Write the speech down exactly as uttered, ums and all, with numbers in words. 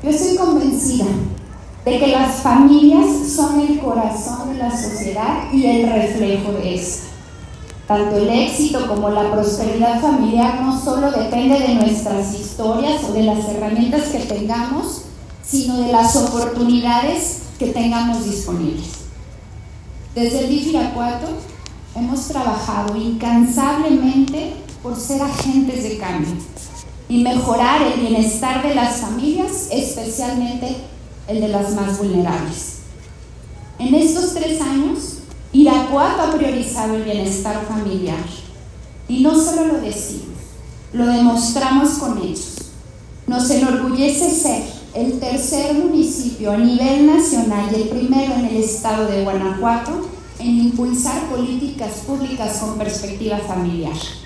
Yo estoy convencida de que las familias son el corazón de la sociedad y el reflejo de esta. Tanto el éxito como la prosperidad familiar no solo depende de nuestras historias o de las herramientas que tengamos, sino de las oportunidades que tengamos disponibles. Desde el D I F Irapuato hemos trabajado incansablemente por ser agentes de cambio y mejorar el bienestar de las familias, especialmente el de las más vulnerables. En estos tres años, Irapuato ha priorizado el bienestar familiar. Y no solo lo decimos, lo demostramos con hechos. Nos enorgullece ser el tercer municipio a nivel nacional y el primero en el estado de Guanajuato en impulsar políticas públicas con perspectiva familiar.